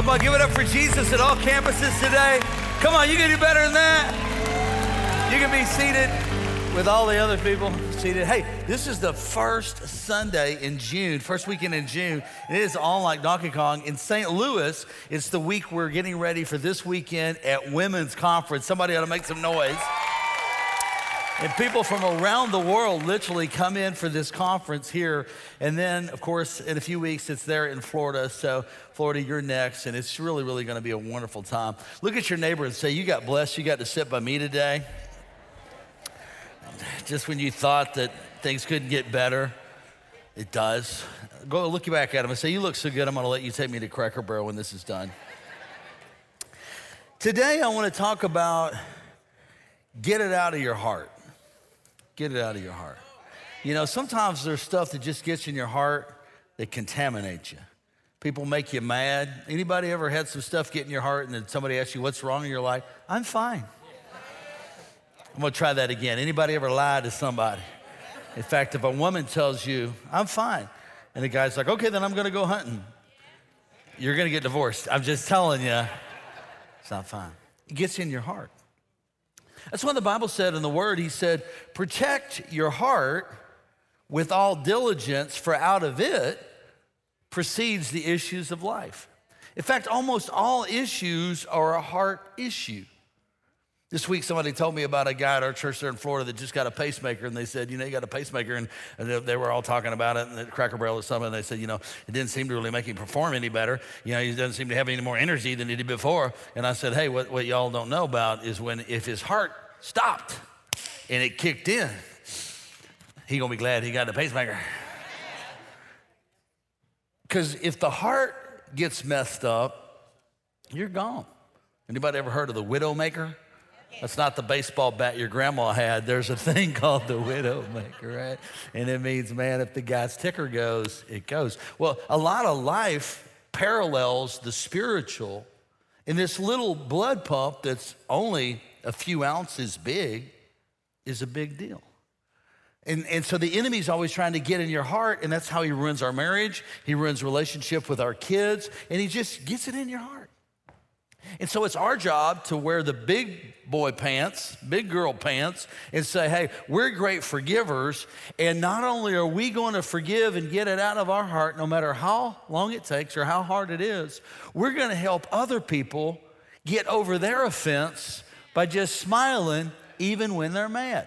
on, give it up for Jesus at all campuses today. Come on, you can do better than that. You can be seated with all the other people seated. Hey, this is the first Sunday in June, first weekend in June. And it is on like Donkey Kong. In St. Louis, it's the week we're getting ready for this weekend at Women's Conference. Somebody ought to make some noise. And people from around the world literally come in for this conference here. And then, of course, in a few weeks, it's there in Florida. So, Florida, you're next. And it's really, really going to be a wonderful time. Look at your neighbor and say, you got blessed. You got to sit by me today. Just when you thought that things couldn't get better, it does. Go look back at him and say, you look so good, I'm going to let you take me to Cracker Barrel when this is done. Today, I want to talk about get it out of your heart. Get it out of your heart. You know, sometimes there's stuff that just gets in your heart that contaminates you. People make you mad. Anybody ever had some stuff get in your heart and then somebody asks you what's wrong and you're like, I'm fine. I'm gonna try that again. Anybody ever lied to somebody? In fact, if a woman tells you, I'm fine, and the guy's like, okay, then I'm gonna go hunting, you're gonna get divorced. I'm just telling you, it's not fine. It gets in your heart. That's what the Bible said in the Word. He said, protect your heart with all diligence, for out of it proceeds the issues of life. In fact, almost all issues are a heart issue. This week, somebody told me about a guy at our church there in Florida that just got a pacemaker, and they said, you know, you got a pacemaker, and they were all talking about it at Cracker Barrel or something, and they said, you know, it didn't seem to really make him perform any better. You know, he doesn't seem to have any more energy than he did before. And I said, hey, what y'all don't know about is if his heart stopped and it kicked in, he gonna be glad he got the pacemaker. Because if the heart gets messed up, you're gone. Anybody ever heard of the Widowmaker? That's not the baseball bat your grandma had. There's a thing called the Widowmaker, right? And it means, man, if the guy's ticker goes, it goes. Well, a lot of life parallels the spiritual. And this little blood pump that's only a few ounces big is a big deal. And so the enemy's always trying to get in your heart, and that's how he ruins our marriage. He ruins relationship with our kids, and he just gets it in your heart. And so it's our job to wear the big boy pants, big girl pants, and say, hey, we're great forgivers, and not only are we going to forgive and get it out of our heart, no matter how long it takes or how hard it is, we're going to help other people get over their offense by just smiling even when they're mad.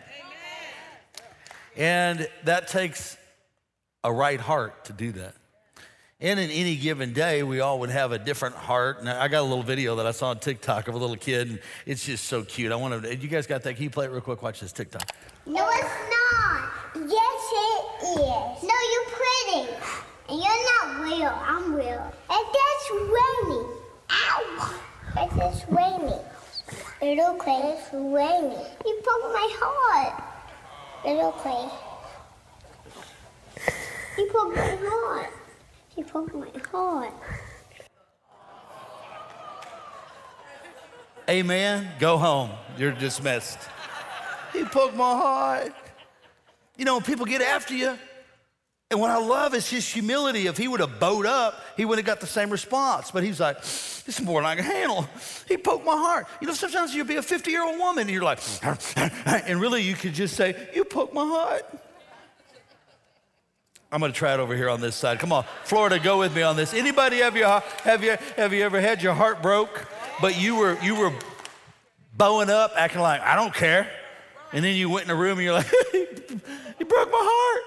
And that takes a right heart to do that. And in any given day, we all would have a different heart. And I got a little video that I saw on TikTok of a little kid, and it's just so cute. You guys got that? Can you play it real quick? Watch this TikTok. No, it's not. Yes, it is. No, you're pretty. And you're not real. I'm real. And that's raining. Ow. It's raining. Little Clay, it's raining. You broke my heart. Little Clay. You broke my heart. He broke my heart. Amen. Go home. You're dismissed. He broke my heart. You know, people get after you. And what I love is his humility. If he would have bowed up, he would have got the same response. But he's like, this is more than I can handle. He poked my heart. You know, sometimes you'll be a 50-year-old woman and you're like, and really you could just say, you poked my heart. I'm gonna try it over here on this side. Come on, Florida, go with me on this. Anybody have you ever had your heart broke, but you were bowing up, acting like I don't care, and then you went in a room and you're like, you broke my heart.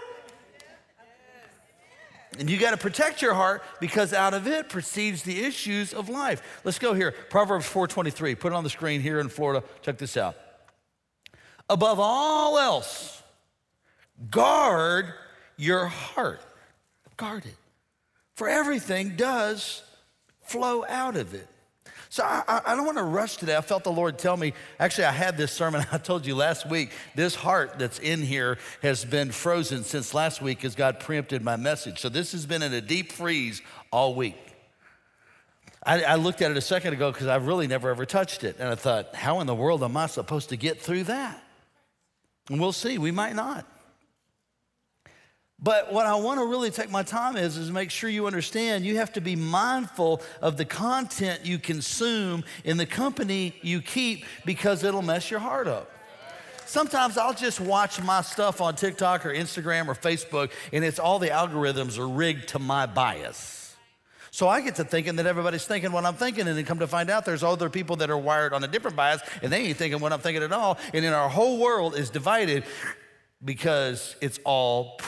And you got to protect your heart because out of it proceeds the issues of life. Let's go here. Proverbs 4:23. Put it on the screen here in Florida. Check this out. Above all else, guard your heart. Guard it. For everything does flow out of it. So I don't want to rush today. I felt the Lord tell me, actually I had this sermon, I told you last week, this heart that's in here has been frozen since last week as God preempted my message. So this has been in a deep freeze all week. I looked at it a second ago because I've really never ever touched it. And I thought, how in the world am I supposed to get through that? And we'll see, we might not. But what I want to really take my time is make sure you understand you have to be mindful of the content you consume in the company you keep, because it'll mess your heart up. Sometimes I'll just watch my stuff on TikTok or Instagram or Facebook, and it's all the algorithms are rigged to my bias. So I get to thinking that everybody's thinking what I'm thinking, and then come to find out there's other people that are wired on a different bias, and they ain't thinking what I'm thinking at all. And then our whole world is divided because it's all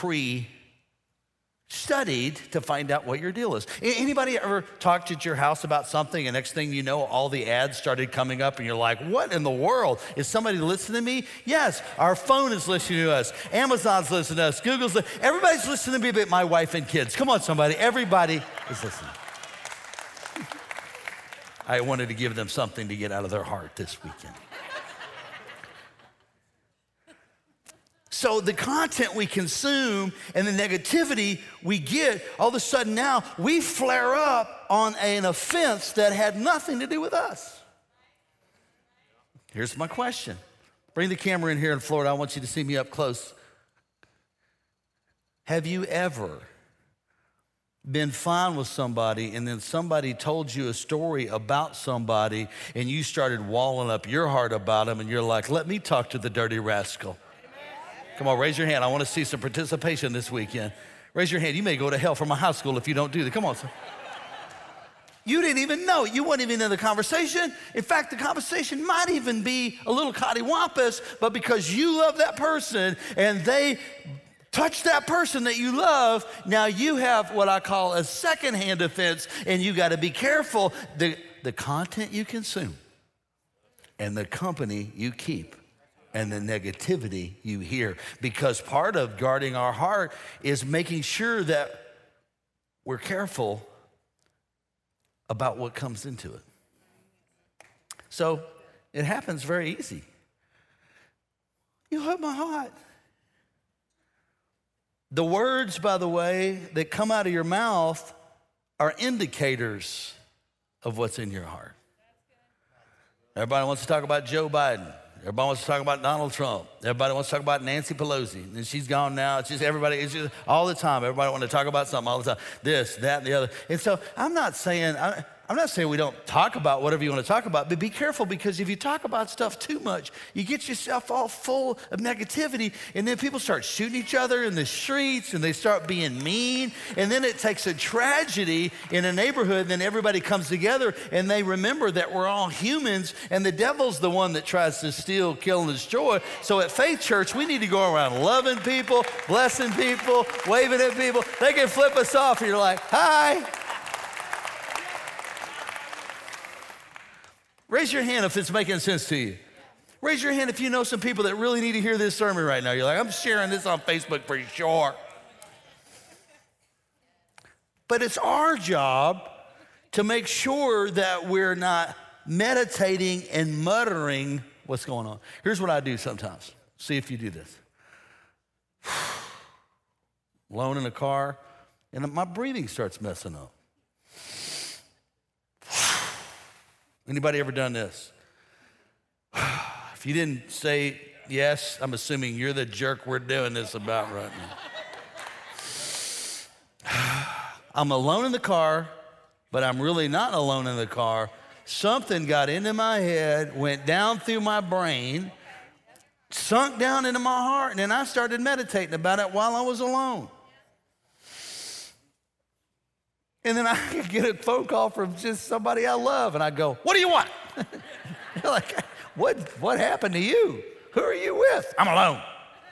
studied to find out what your deal is. Anybody ever talked at your house about something, and next thing you know, all the ads started coming up, and you're like, what in the world? Is somebody listening to me? Yes, our phone is listening to us. Amazon's listening to us. Everybody's listening to me but my wife and kids. Come on, somebody. Everybody is listening. I wanted to give them something to get out of their heart this weekend. So the content we consume and the negativity we get, all of a sudden now we flare up on an offense that had nothing to do with us. Here's my question. Bring the camera in here in Florida. I want you to see me up close. Have you ever been fine with somebody, and then somebody told you a story about somebody, and you started walling up your heart about them, and you're like, let me talk to the dirty rascal? Come on, raise your hand. I want to see some participation this weekend. Raise your hand. You may go to hell from a high school if you don't do that. Come on, sir. You didn't even know. You weren't even in the conversation. In fact, the conversation might even be a little cattywampus, but because you love that person and they touch that person that you love, now you have what I call a secondhand offense, and you got to be careful. The content you consume and the company you keep and the negativity you hear, because part of guarding our heart is making sure that we're careful about what comes into it. So it happens very easy. You hurt my heart. The words, by the way, that come out of your mouth are indicators of what's in your heart. Everybody wants to talk about Joe Biden. Everybody wants to talk about Donald Trump. Everybody wants to talk about Nancy Pelosi. And she's gone now. It's just everybody, it's just all the time. Everybody wants to talk about something all the time. This, that, and the other. And so I'm not saying we don't talk about whatever you want to talk about, but be careful, because if you talk about stuff too much, you get yourself all full of negativity, and then people start shooting each other in the streets, and they start being mean, and then it takes a tragedy in a neighborhood, and then everybody comes together, and they remember that we're all humans, and the devil's the one that tries to steal, kill, and destroy. So at Faith Church, we need to go around loving people, blessing people, waving at people. They can flip us off, and you're like, hi. Raise your hand if it's making sense to you. Raise your hand if you know some people that really need to hear this sermon right now. You're like, I'm sharing this on Facebook for sure. But it's our job to make sure that we're not meditating and muttering what's going on. Here's what I do sometimes. See if you do this. Alone in a car, and my breathing starts messing up. Anybody ever done this? If you didn't say yes, I'm assuming you're the jerk we're doing this about right now. I'm alone in the car, but I'm really not alone in the car. Something got into my head, went down through my brain, sunk down into my heart, and then I started meditating about it while I was alone. And then I get a phone call from just somebody I love, and I go, what do you want? They're like, what happened to you? Who are you with? I'm alone.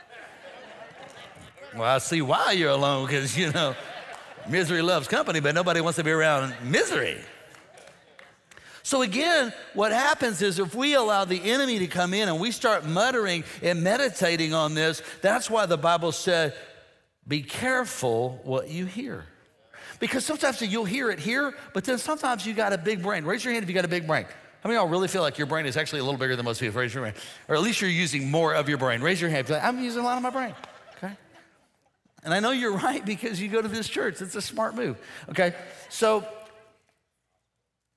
Well, I see why you're alone, because, misery loves company, but nobody wants to be around misery. So again, what happens is if we allow the enemy to come in and we start muttering and meditating on this, that's why the Bible said, be careful what you hear. Because sometimes you'll hear it here, but then sometimes you got a big brain. Raise your hand if you got a big brain. How many of y'all really feel like your brain is actually a little bigger than most people? Raise your hand. Or at least you're using more of your brain. Raise your hand. Like, I'm using a lot of my brain. Okay? And I know you're right because you go to this church. It's a smart move. Okay? So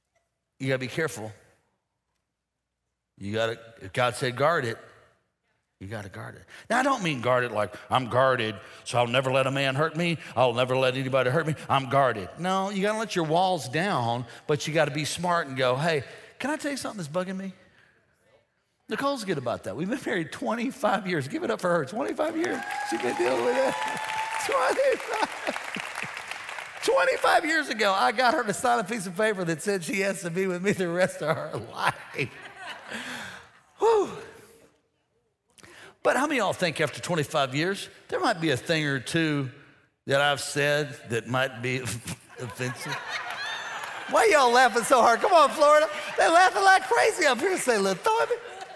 you got to be careful. If God said guard it, You got to guard it. Now, I don't mean guard it like I'm guarded, so I'll never let a man hurt me. I'll never let anybody hurt me. I'm guarded. No, you got to let your walls down, but you got to be smart and go, hey, can I tell you something that's bugging me? Nicole's good about that. We've been married 25 years. Give it up for her. 25 years. She's been dealing with that. 25 years ago, I got her to sign a piece of paper that said she has to be with me the rest of her life. Whew. But how many of y'all think after 25 years, there might be a thing or two that I've said that might be offensive? Why y'all laughing so hard? Come on, Florida. They're laughing like crazy up here. Say, little Thorby.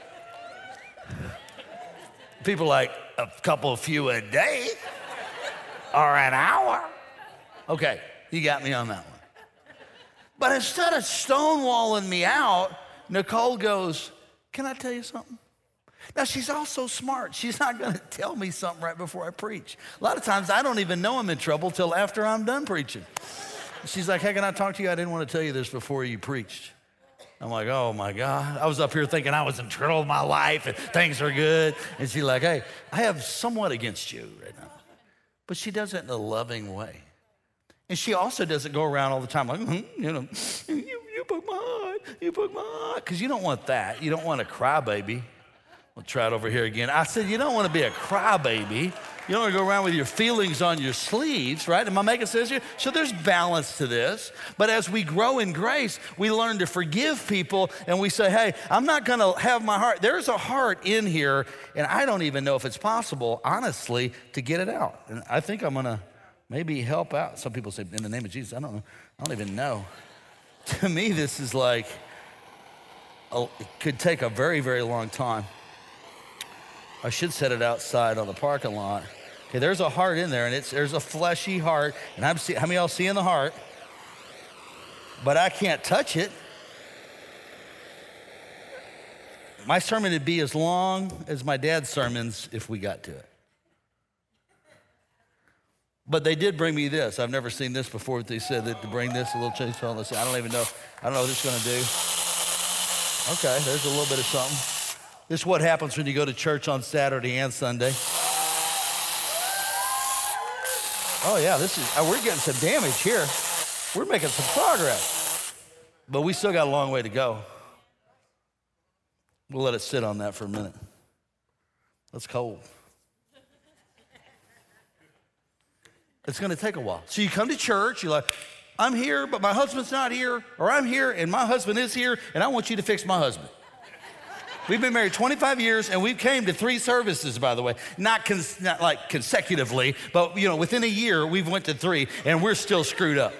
People like a couple few a day or an hour. Okay, you got me on that one. But instead of stonewalling me out, Nicole goes, can I tell you something? Now, she's also smart. She's not going to tell me something right before I preach. A lot of times, I don't even know I'm in trouble till after I'm done preaching. She's like, hey, can I talk to you? I didn't want to tell you this before you preached. I'm like, oh, my God. I was up here thinking I was in control of my life and things are good. And she's like, hey, I have somewhat against you right now. But she does it in a loving way. And she also doesn't go around all the time like, you broke my heart, you broke my heart. Because you don't want that. You don't want a crybaby. We'll try it over here again. I said, you don't want to be a crybaby. You don't want to go around with your feelings on your sleeves, right? Am I making sense here? So there's balance to this. But as we grow in grace, we learn to forgive people and we say, hey, I'm not going to have my heart. There's a heart in here, and I don't even know if it's possible, honestly, to get it out. And I think I'm going to maybe help out. Some people say, in the name of Jesus, I don't know. I don't even know. To me, this is like, it could take a very, very long time. I should set it outside on the parking lot. Okay, there's a heart in there, and there's a fleshy heart. And how many of y'all seeing the heart? But I can't touch it. My sermon would be as long as my dad's sermons if we got to it. But they did bring me this. I've never seen this before. They said that to bring this, a little change. Let's see. I don't know what it's going to do. Okay, there's a little bit of something. This is what happens when you go to church on Saturday and Sunday. Oh yeah, we're getting some damage here. We're making some progress. But we still got a long way to go. We'll let it sit on that for a minute. That's cold. It's gonna take a while. So you come to church, you're like, I'm here, but my husband's not here, or I'm here and my husband is here, and I want you to fix my husband. We've been married 25 years, and we've came to 3 services, by the way. Not like consecutively, but within a year, we've went to 3, and we're still screwed up.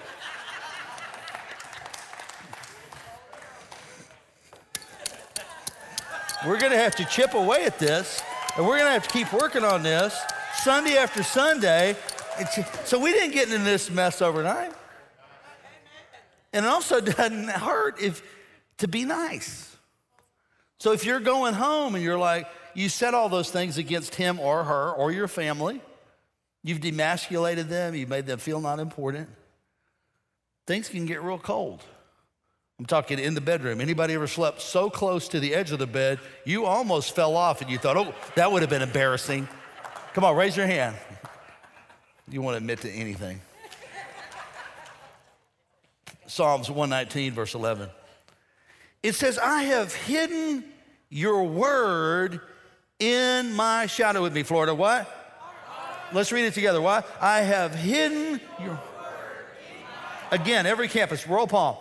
We're gonna have to chip away at this, and we're gonna have to keep working on this Sunday after Sunday. So we didn't get into this mess overnight. And it also doesn't hurt to be nice. So if you're going home and you're like, you said all those things against him or her or your family, you've demasculated them, you've made them feel not important, things can get real cold. I'm talking in the bedroom. Anybody ever slept so close to the edge of the bed, you almost fell off and you thought, oh, that would have been embarrassing. Come on, raise your hand. You want to admit to anything. Psalms 119, verse 11. It says, I have hidden your word in my shadow. With me, Florida. What? Let's read it together. What? I have hidden your word. Again, every campus, roll palm.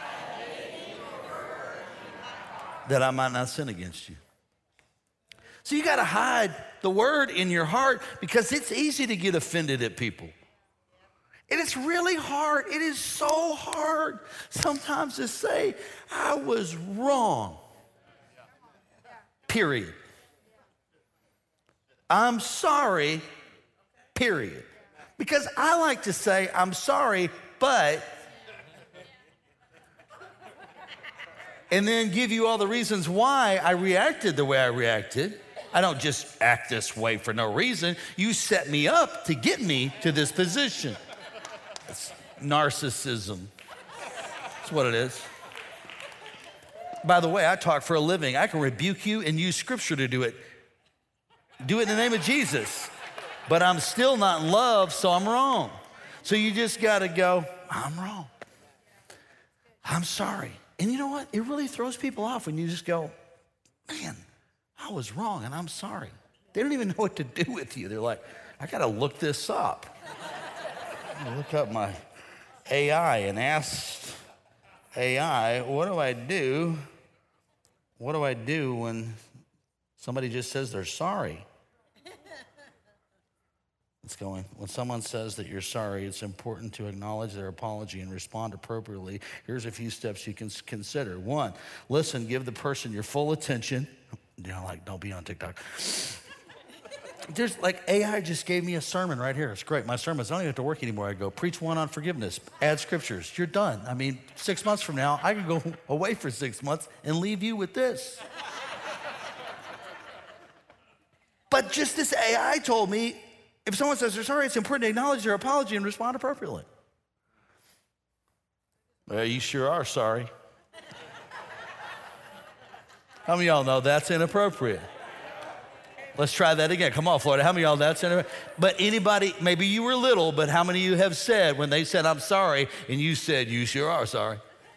That I might not sin against you. So you got to hide the word in your heart because it's easy to get offended at people. And it's really hard. It is so hard sometimes to say, I was wrong. Period. I'm sorry, period. Because I like to say, I'm sorry, but, and then give you all the reasons why I reacted the way I reacted. I don't just act this way for no reason. You set me up to get me to this position. It's narcissism. That's what it is. By the way, I talk for a living. I can rebuke you and use scripture to do it. Do it in the name of Jesus. But I'm still not in love, so I'm wrong. So you just got to go, I'm wrong. I'm sorry. And you know what? It really throws people off when you just go, man, I was wrong and I'm sorry. They don't even know what to do with you. They're like, I got to look this up. I look up my AI and ask AI, what do I do? What do I do when somebody just says they're sorry? It's going, when someone says that you're sorry, it's important to acknowledge their apology and respond appropriately. Here's a few steps you can consider. 1, listen, give the person your full attention. You know, like, don't be on TikTok. There's like, AI just gave me a sermon right here. It's great. My sermons, I don't even have to work anymore. I go, preach one on forgiveness, add scriptures. You're done. I mean, 6 months from now, I could go away for 6 months and leave you with this. But just this AI told me, if someone says they're sorry, it's important to acknowledge their apology and respond appropriately. Well, you sure are sorry. How many of y'all know that's inappropriate? Let's try that again. Come on, Florida. How many of y'all that's inappropriate? But anybody, maybe you were little, but how many of you have said when they said, I'm sorry, and you said, you sure are sorry?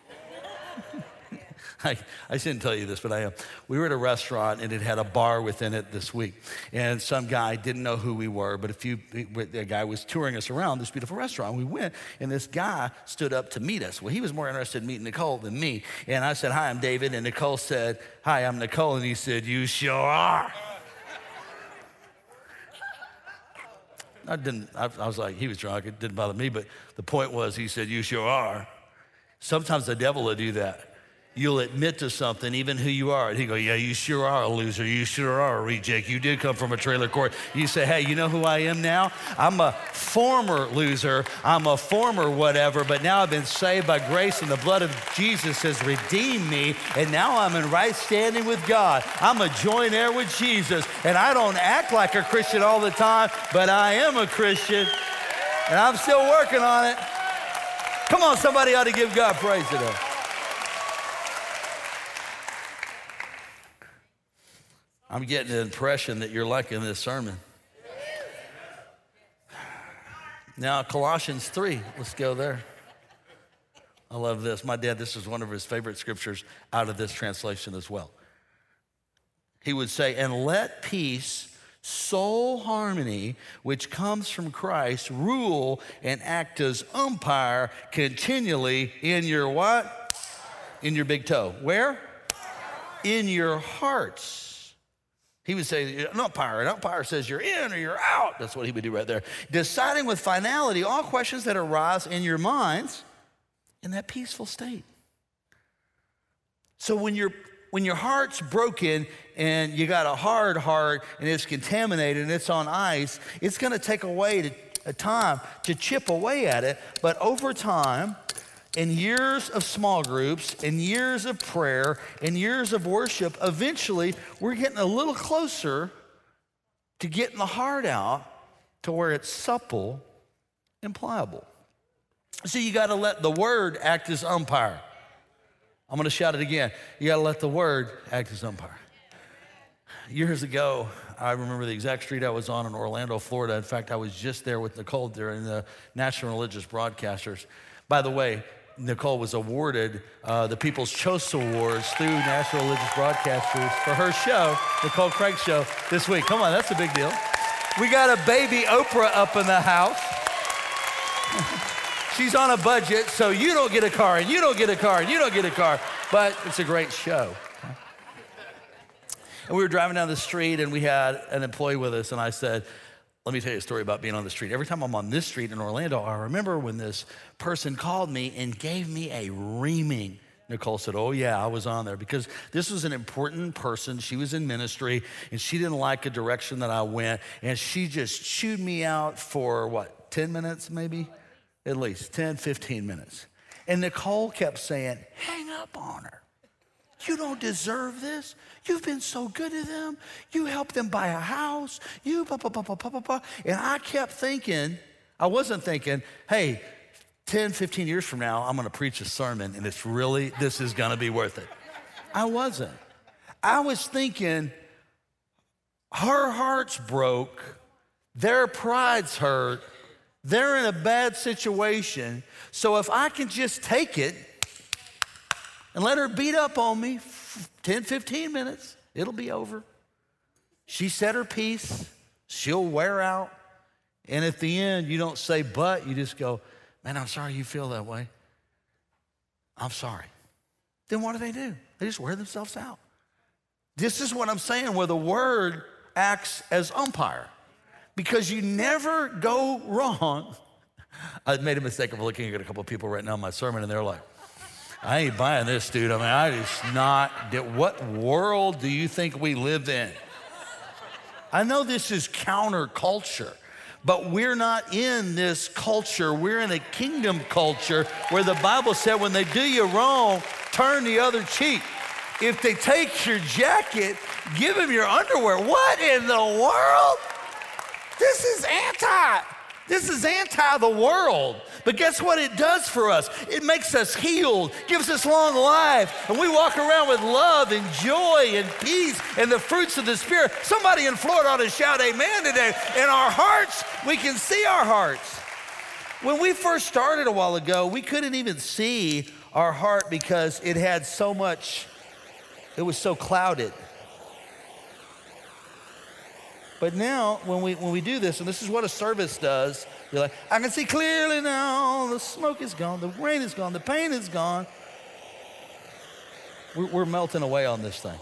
I shouldn't tell you this, but I am. We were at a restaurant, and it had a bar within it this week. And some guy didn't know who we were, but a guy was touring us around this beautiful restaurant. We went, and this guy stood up to meet us. Well, he was more interested in meeting Nicole than me. And I said, hi, I'm David. And Nicole said, hi, I'm Nicole. And he said, you sure are. I was like, he was drunk. It didn't bother me. But the point was, he said, you sure are. Sometimes the devil will do that. You'll admit to something, even who you are. And he go, yeah, you sure are a loser. You sure are a reject. You did come from a trailer court. You say, hey, you know who I am now? I'm a former loser. I'm a former whatever, but now I've been saved by grace and the blood of Jesus has redeemed me. And now I'm in right standing with God. I'm a joint heir with Jesus. And I don't act like a Christian all the time, but I am a Christian. And I'm still working on it. Come on, somebody ought to give God praise today. I'm getting the impression that you're liking this sermon. Now, Colossians 3, let's go there. I love this. My dad, this is one of his favorite scriptures out of this translation as well. He would say, and let peace, soul harmony, which comes from Christ, rule and act as umpire continually in your what? In your big toe. Where? In your hearts. He would say, an umpire says you're in or you're out. That's what he would do right there. Deciding with finality all questions that arise in your minds in that peaceful state. So when your heart's broken and you got a hard heart and it's contaminated and it's on ice, it's gonna take a time to chip away at it. But over time, in years of small groups, in years of prayer, in years of worship, eventually we're getting a little closer to getting the heart out to where it's supple and pliable. So you got to let the word act as umpire. I'm going to shout it again. You got to let the word act as umpire. Years ago, I remember the exact street I was on in Orlando, Florida. In fact, I was just there with Nicole during the National Religious Broadcasters. By the way, Nicole was awarded the People's Choice Awards through National Religious Broadcasters for her show, Nicole Craig's show, this week. Come on, that's a big deal. We got a baby Oprah up in the house. She's on a budget, so you don't get a car, and you don't get a car, and you don't get a car, but it's a great show. And we were driving down the street, and we had an employee with us, and I said, let me tell you a story about being on the street. Every time I'm on this street in Orlando, I remember when this person called me and gave me a reaming. Nicole said, oh yeah, I was on there because this was an important person. She was in ministry and she didn't like the direction that I went. And she just chewed me out for 10 minutes maybe? At least 10, 15 minutes. And Nicole kept saying, hang up on her. You don't deserve this. You've been so good to them. You helped them buy a house. You blah, blah, blah, blah, blah, blah, blah. And I kept thinking, I wasn't thinking, hey, 10, 15 years from now, I'm going to preach a sermon and this is going to be worth it. I wasn't. I was thinking, Her heart's broke. Their pride's hurt. They're in a bad situation. So if I can just take it and let her beat up on me 10, 15 minutes, it'll be over. She said her piece. She'll wear out. And at the end, you don't say but, you just go, man, I'm sorry you feel that way. I'm sorry. Then what do? They just wear themselves out. This is what I'm saying, where the word acts as umpire. Because you never go wrong. I made a mistake of looking at a couple of people right now in my sermon, and they're like, I ain't buying this, dude. I mean, I just not, what world do you think we live in? I know this is counterculture, but we're not in this culture. We're in a kingdom culture where the Bible said when they do you wrong, turn the other cheek. If they take your jacket, give them your underwear. What in the world? This is anti the world. But guess what it does for us? It makes us healed, gives us long life, and we walk around with love and joy and peace and the fruits of the Spirit. Somebody in Florida ought to shout amen today. In our hearts, we can see our hearts. When we first started a while ago, we couldn't even see our heart because it had so much, it was so clouded. But now, when we do this, and this is what a service does, you're like, I can see clearly now, the smoke is gone, the rain is gone, the pain is gone. We're melting away on this thing.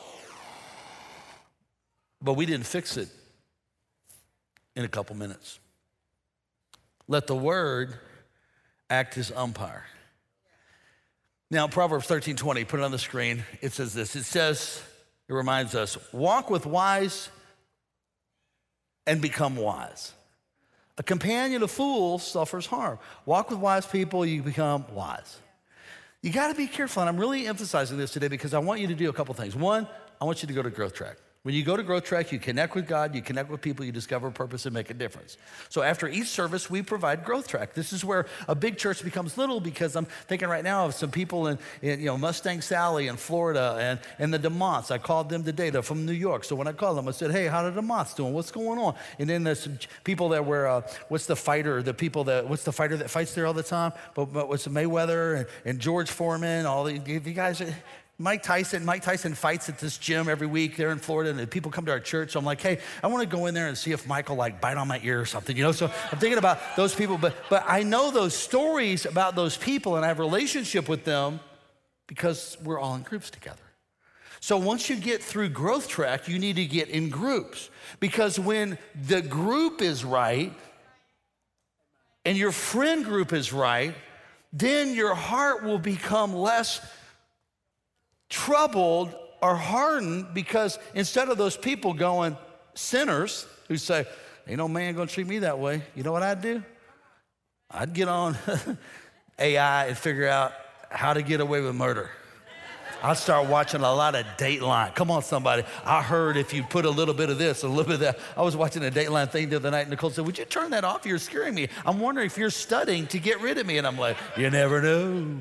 But we didn't fix it in a couple minutes. Let the word act as umpire. Now, Proverbs 13:20, put it on the screen. It says this. It reminds us, walk with wise and become wise. A companion of fools suffers harm. Walk with wise people, you become wise. You gotta be careful, and I'm really emphasizing this today because I want you to do a couple things. One, I want you to go to Growth Track. When you go to Growth Track, you connect with God, you connect with people, you discover purpose and make a difference. So after each service, we provide Growth Track. This is where a big church becomes little because I'm thinking right now of some people in Mustang Sally in Florida and the DeMonts. I called them today. They're from New York. So when I called them, I said, hey, how are the DeMonts doing? What's going on? And then there's some people that were, what's the fighter that fights there all the time? But what's Mayweather and George Foreman, all the guys. Mike Tyson fights at this gym every week there in Florida, and people come to our church. So I'm like, hey, I want to go in there and see if Mike will bite on my ear or something, So I'm thinking about those people, but I know those stories about those people, and I have a relationship with them because we're all in groups together. So once you get through Growth Track, you need to get in groups, because when the group is right and your friend group is right, then your heart will become less troubled or hardened, because instead of those people going, sinners who say, ain't no man gonna treat me that way, you know what I'd do? I'd get on AI and figure out how to get away with murder. I'd start watching a lot of Dateline. Come on, somebody. I heard if you put a little bit of this, a little bit of that. I was watching a Dateline thing the other night, and Nicole said, would you turn that off? You're scaring me. I'm wondering if you're studying to get rid of me. And I'm like, you never know.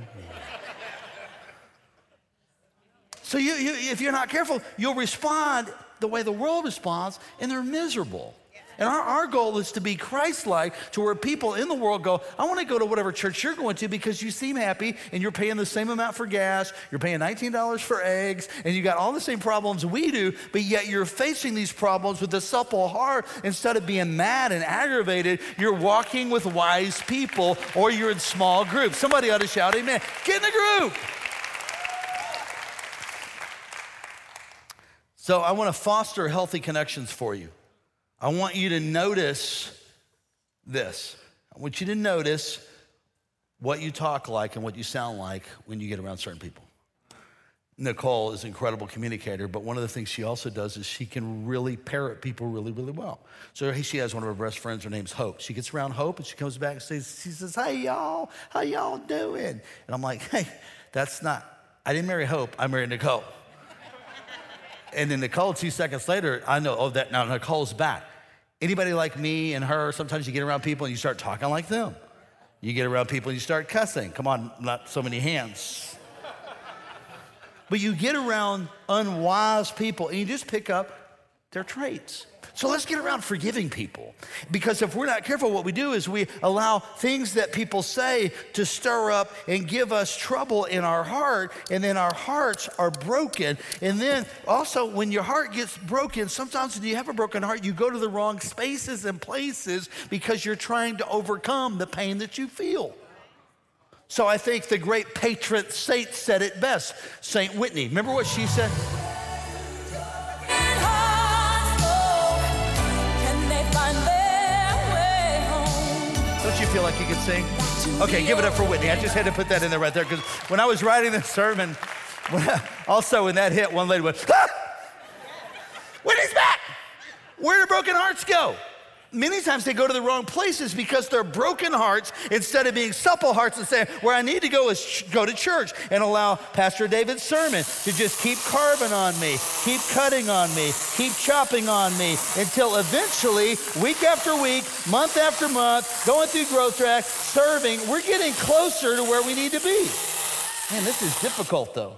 So if you're not careful, you'll respond the way the world responds, and they're miserable. And our goal is to be Christ-like, to where people in the world go, I want to go to whatever church you're going to because you seem happy and you're paying the same amount for gas, you're paying $19 for eggs, and you got all the same problems we do, but yet you're facing these problems with a supple heart. Instead of being mad and aggravated, you're walking with wise people, or you're in small groups. Somebody ought to shout amen. Get in the group. So I want to foster healthy connections for you. I want you to notice this. I want you to notice what you talk like and what you sound like when you get around certain people. Nicole is an incredible communicator, but one of the things she also does is she can really parrot people really, really well. So she has one of her best friends, her name's Hope. She gets around Hope and she comes back and says, hey y'all, how y'all doing? And I'm like, hey, I didn't marry Hope, I married Nicole. And then Nicole, 2 seconds later, I know, now Nicole's back. Anybody like me and her, sometimes you get around people and you start talking like them. You get around people and you start cussing. Come on, not so many hands. But you get around unwise people and you just pick up their traits. So let's get around forgiving people. Because if we're not careful, what we do is we allow things that people say to stir up and give us trouble in our heart, and then our hearts are broken. And then also when your heart gets broken, sometimes when you have a broken heart, you go to the wrong spaces and places because you're trying to overcome the pain that you feel. So I think the great patron saint said it best, St. Whitney. Remember what she said? Don't you feel like you could sing? Okay, give it up for Whitney. I just had to put that in there right there because when I was writing this sermon, also when that hit, one lady went, ah! Whitney's back! Where do broken hearts go? Many times they go to the wrong places because they're broken hearts instead of being supple hearts and saying, where I need to go is go to church and allow Pastor David's sermon to just keep carving on me, keep cutting on me, keep chopping on me until eventually, week after week, month after month, going through Growth Track, serving, we're getting closer to where we need to be. Man, this is difficult though.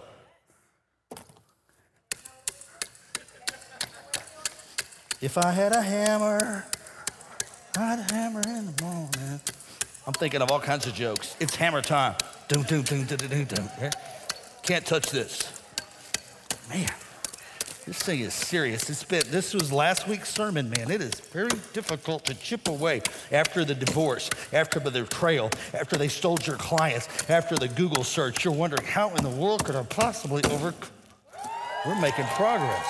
If I had a hammer, I'd hammer in the morning. I'm thinking of all kinds of jokes. It's hammer time. Doom, doom, doom, doom, doom, doom. Can't touch this. Man, this thing is serious. This was last week's sermon, man. It is very difficult to chip away after the divorce, after the betrayal, after they stole your clients, after the Google search. You're wondering, how in the world could I possibly We're making progress.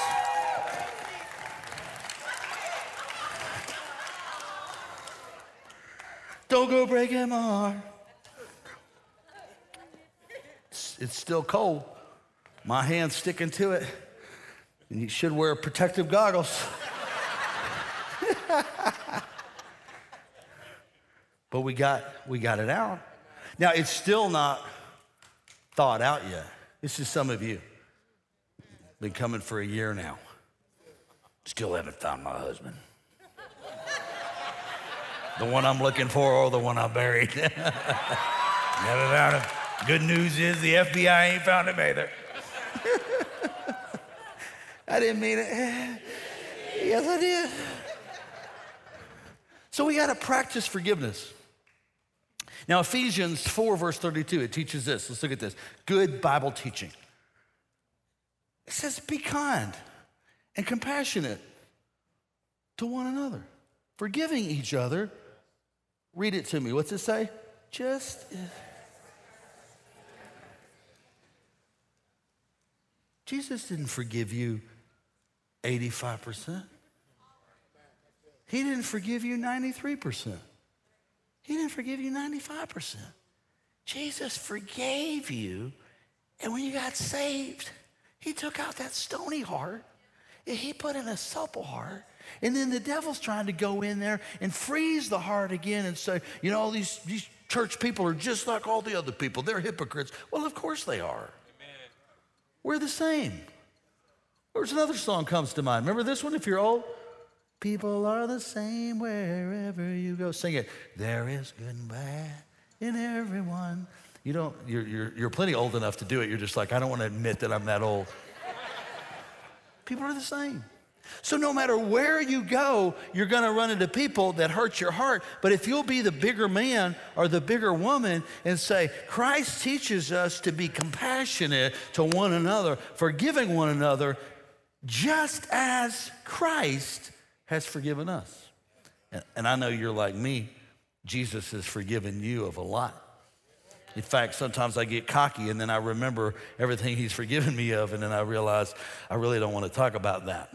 Don't go breaking my heart. It's still cold. My hand's sticking to it. And you should wear protective goggles. But we got it out. Now, it's still not thought out yet. This is some of you. Been coming for a year now. Still haven't found my husband. The one I'm looking for or the one I buried. Never found him. Good news is the FBI ain't found him either. I didn't mean it. Yes, I did. So we got to practice forgiveness. Now, Ephesians 4, verse 32, it teaches this. Let's look at this. Good Bible teaching. It says, be kind and compassionate to one another, forgiving each other. Read it to me. What's it say? Jesus didn't forgive you 85%. He didn't forgive you 93%. He didn't forgive you 95%. Jesus forgave you, and when you got saved, he took out that stony heart, and he put in a supple heart. And then the devil's trying to go in there and freeze the heart again and say, you know, these church people are just like all the other people. They're hypocrites. Well, of course they are. Amen. We're the same. There's another song comes to mind. Remember this one if you're old? People are the same wherever you go. Sing it. There is good and bad in everyone. You're plenty old enough to do it. You're just like, I don't want to admit that I'm that old. People are the same. So no matter where you go, you're going to run into people that hurt your heart. But if you'll be the bigger man or the bigger woman and say, Christ teaches us to be compassionate to one another, forgiving one another, just as Christ has forgiven us. And I know you're like me. Jesus has forgiven you of a lot. In fact, sometimes I get cocky and then I remember everything he's forgiven me of, and then I realize I really don't want to talk about that.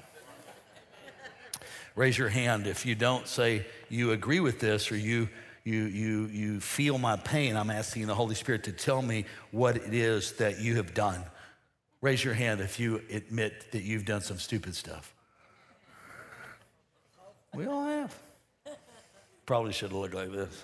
Raise your hand if you don't say you agree with this or you feel my pain. I'm asking the Holy Spirit to tell me what it is that you have done. Raise your hand if you admit that you've done some stupid stuff. We all have. Probably should have looked like this.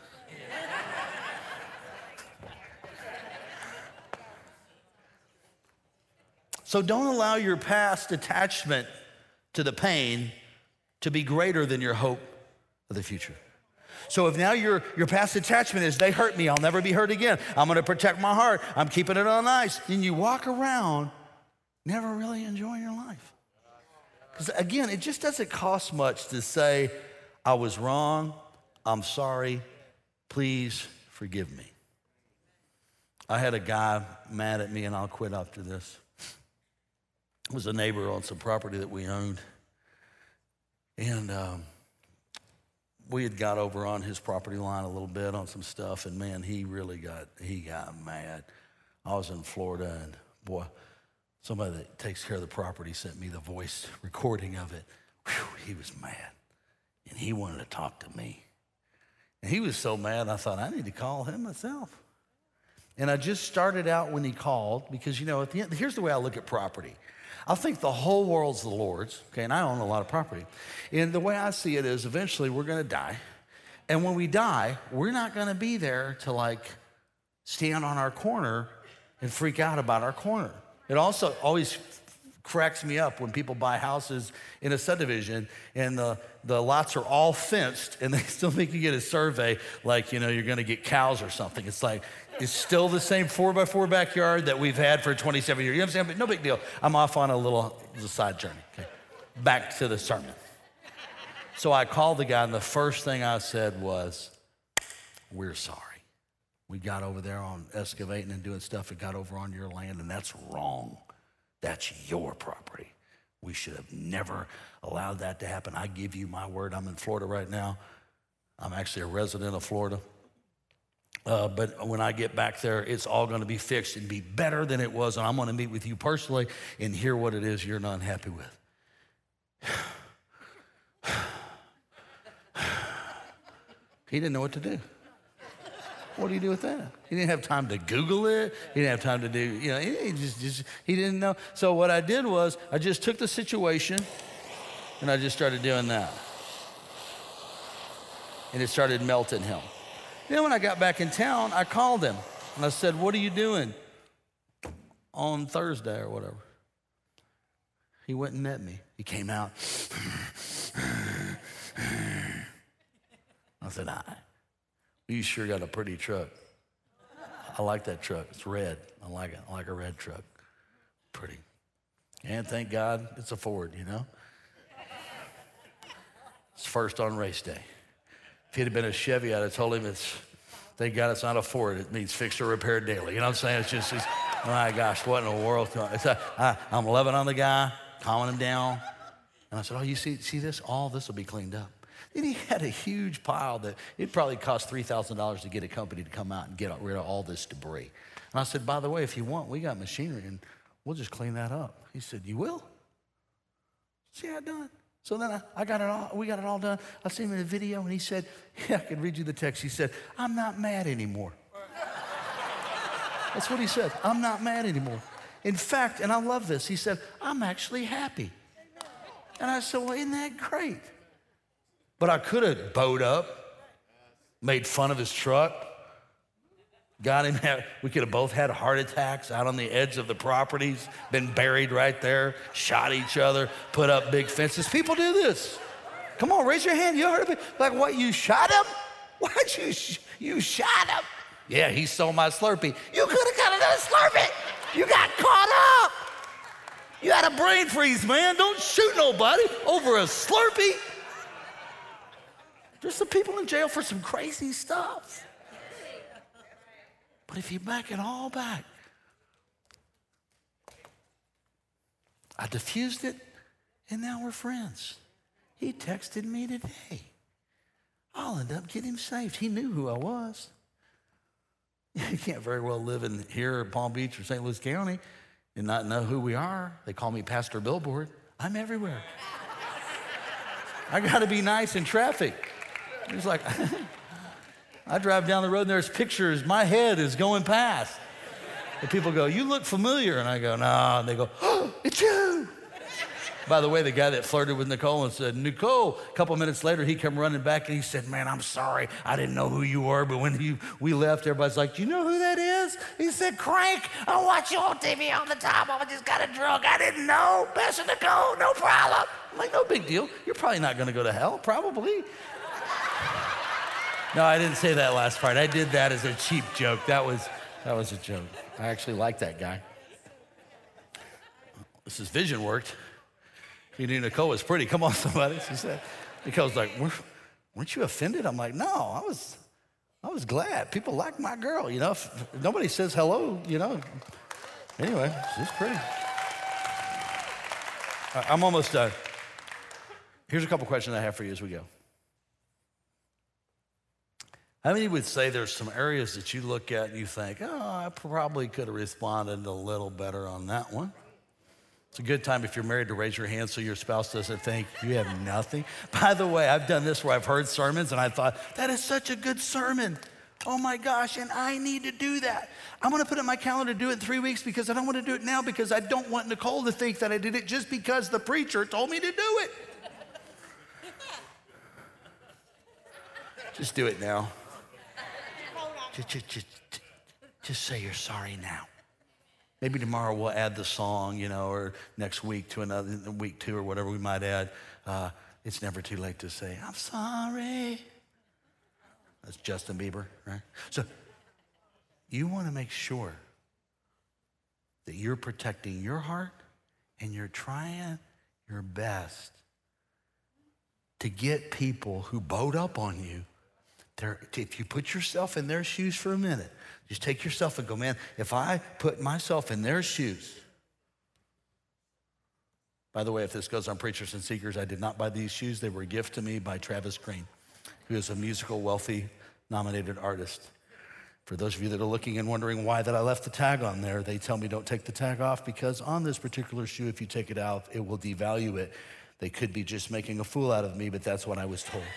So don't allow your past attachment to the pain to be greater than your hope of the future. So if now your past attachment is, they hurt me, I'll never be hurt again, I'm gonna protect my heart, I'm keeping it on ice, then you walk around never really enjoying your life. Because again, it just doesn't cost much to say, I was wrong, I'm sorry, please forgive me. I had a guy mad at me, and I'll quit after this. It was a neighbor on some property that we owned. And we had got over on his property line a little bit on some stuff, and man, he got mad. I was in Florida, and boy, somebody that takes care of the property sent me the voice recording of it. Whew, he was mad, and he wanted to talk to me. And he was so mad, I thought, I need to call him myself. And I just started out when he called, because, you know, at the end, here's the way I look at property. I think the whole world's the Lord's, okay, and I own a lot of property. And the way I see it is eventually we're going to die. And when we die, we're not going to be there to like stand on our corner and freak out about our corner. It also always cracks me up when people buy houses in a subdivision and the lots are all fenced and they still make you get a survey like, you know, you're going to get cows or something. It's like, it's still the same 4x4 backyard that we've had for 27 years. You understand? But no big deal. I'm off on a little side journey. Okay. Back to the sermon. So I called the guy, and the first thing I said was, we're sorry. We got over there on excavating and doing stuff and got over on your land, and that's wrong. That's your property. We should have never allowed that to happen. I give you my word. I'm in Florida right now. I'm actually a resident of Florida. But when I get back there, it's all going to be fixed and be better than it was. And I'm going to meet with you personally and hear what it is you're not happy with. He didn't know what to do. What do you do with that? He didn't have time to Google it. He didn't have time to do, you know, he didn't know. So what I did was I just took the situation and I just started doing that. And it started melting him. Then when I got back in town, I called him and I said, what are you doing on Thursday or whatever? He went and met me. He came out. I said, you sure got a pretty truck. I like that truck. It's red. I like it. I like a red truck. Pretty. And thank God it's a Ford, you know? It's first on race day. If it had been a Chevy, I'd have told him thank God it's not a Ford. It means fixed or repaired daily. You know what I'm saying? It's oh my gosh, what in the world? I'm loving on the guy, calming him down. And I said, oh, you see this? All this will be cleaned up. Then he had a huge pile that it probably cost $3,000 to get a company to come out and get rid of all this debris. And I said, by the way, if you want, we got machinery and we'll just clean that up. He said, you will? See how done? So then I got it all, we got it all done. I sent him a video and he said, yeah, I can read you the text. He said, I'm not mad anymore. That's what he said. I'm not mad anymore. In fact, and I love this, he said, I'm actually happy. And I said, well, isn't that great? But I could have bowed up, made fun of his truck, got him, we could have both had heart attacks out on the edge of the properties, been buried right there, shot each other, put up big fences. People do this. Come on, raise your hand. You heard of it? Like what, you shot him? Why'd you shot him? Yeah, he stole my Slurpee. You could have got another Slurpee. You got caught up. You had a brain freeze, man. Don't shoot nobody over a Slurpee. There's some people in jail for some crazy stuff. But if you back it all back, I diffused it, and now we're friends. He texted me today. I'll end up getting him saved. He knew who I was. You can't very well live in here in Palm Beach or St. Louis County and not know who we are. They call me Pastor Billboard. I'm everywhere. I got to be nice in traffic. It's like, I drive down the road and there's pictures. My head is going past. And people go, you look familiar. And I go, no. And they go, oh, it's you. By the way, the guy that flirted with Nicole and said, Nicole, a couple minutes later, he come running back and he said, man, I'm sorry. I didn't know who you were. But when we left, everybody's like, do you know who that is? He said, Crank. I watch you on TV all the time. I just got a drunk. I didn't know. Pastor Nicole, no problem. I'm like, no big deal. You're probably not going to go to hell. Probably. No, I didn't say that last part. I did that as a cheap joke. That was a joke. I actually like that guy. This vision worked. You knew Nicole was pretty. Come on, somebody. She said, Nicole's like, weren't you offended? I'm like, no, I was glad. People like my girl, you know. If nobody says hello, you know. Anyway, she's pretty. I'm almost done. Here's a couple questions I have for you as we go. How many would say there's some areas that you look at and you think, oh, I probably could have responded a little better on that one? It's a good time if you're married to raise your hand so your spouse doesn't think you have nothing. By the way, I've done this where I've heard sermons and I thought, that is such a good sermon. Oh my gosh, and I need to do that. I'm gonna put it in my calendar to do it in 3 weeks because I don't wanna do it now because I don't want Nicole to think that I did it just because the preacher told me to do it. Just do it now. Just say you're sorry now. Maybe tomorrow we'll add the song, you know, or next week to another week 2 or whatever we might add. It's never too late to say, I'm sorry. That's Justin Bieber, right? So you want to make sure that you're protecting your heart and you're trying your best to get people who boat up on you. If you put yourself in their shoes for a minute, just take yourself and go, man, if I put myself in their shoes. By the way, if this goes on Preachers and Seekers, I did not buy these shoes. They were a gift to me by Travis Green, who is a musical, wealthy, nominated artist. For those of you that are looking and wondering why that I left the tag on there, they tell me don't take the tag off because on this particular shoe, if you take it out, it will devalue it. They could be just making a fool out of me, but that's what I was told.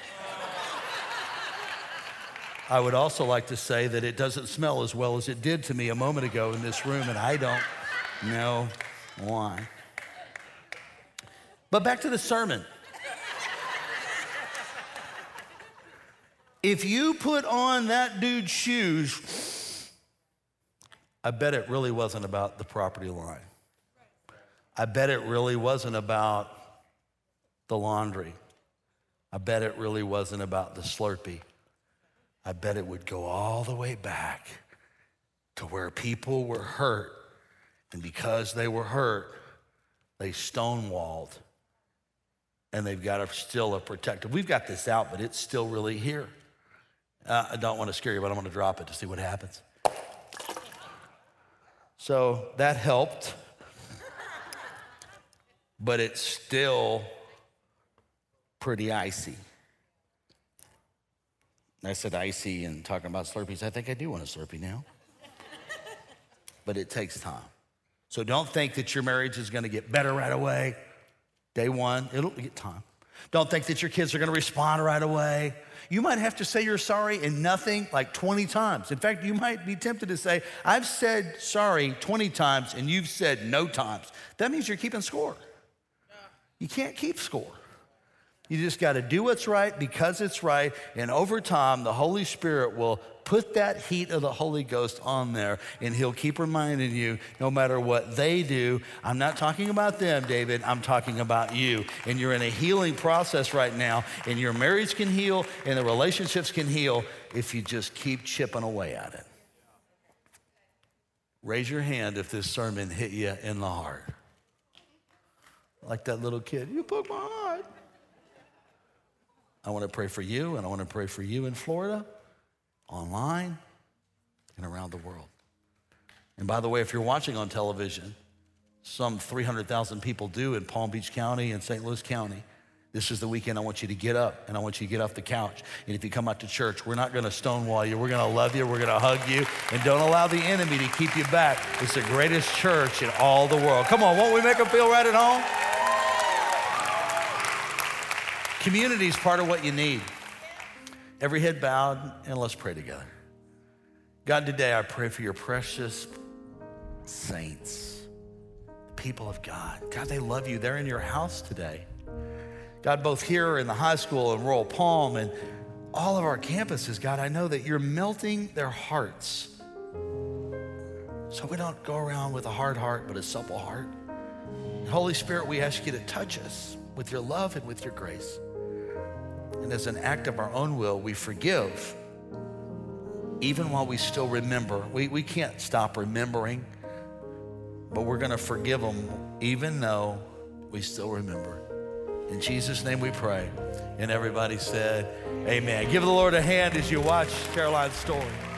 I would also like to say that it doesn't smell as well as it did to me a moment ago in this room, and I don't know why. But back to the sermon. If you put on that dude's shoes, I bet it really wasn't about the property line. I bet it really wasn't about the laundry. I bet it really wasn't about the Slurpee. I bet it would go all the way back to where people were hurt, and because they were hurt, they stonewalled, and they've got still a protective. We've got this out, but it's still really here. I don't want to scare you, but I'm going to drop it to see what happens. So that helped, but it's still pretty icy. I said icy and talking about Slurpees. I think I do want a Slurpee now. But it takes time. So don't think that your marriage is going to get better right away. Day one, it'll get time. Don't think that your kids are going to respond right away. You might have to say you're sorry and nothing like 20 times. In fact, you might be tempted to say, I've said sorry 20 times and you've said no times. That means you're keeping score. You can't keep score. You just got to do what's right because it's right, and over time, the Holy Spirit will put that heat of the Holy Ghost on there, and he'll keep reminding you, no matter what they do, I'm not talking about them, David, I'm talking about you, and you're in a healing process right now, and your marriage can heal, and the relationships can heal if you just keep chipping away at it. Raise your hand if this sermon hit you in the heart. Like that little kid, you broke my heart. I want to pray for you, and I want to pray for you in Florida, online, and around the world. And by the way, if you're watching on television, some 300,000 people do in Palm Beach County and St. Louis County. This is the weekend I want you to get up, and I want you to get off the couch. And if you come out to church, we're not going to stonewall you. We're going to love you. We're going to hug you. And don't allow the enemy to keep you back. It's the greatest church in all the world. Come on, won't we make them feel right at home? Community is part of what you need. Every head bowed, and let's pray together. God, today I pray for your precious saints, people of God. God, they love you. They're in your house today. God, both here in the high school in Royal Palm and all of our campuses, God, I know that you're melting their hearts. So we don't go around with a hard heart, but a supple heart. Holy Spirit, we ask you to touch us with your love and with your grace. And as an act of our own will, we forgive, even while we still remember. We can't stop remembering, but we're going to forgive them even though we still remember. In Jesus' name we pray. And everybody said, amen. Give the Lord a hand as you watch Caroline's story.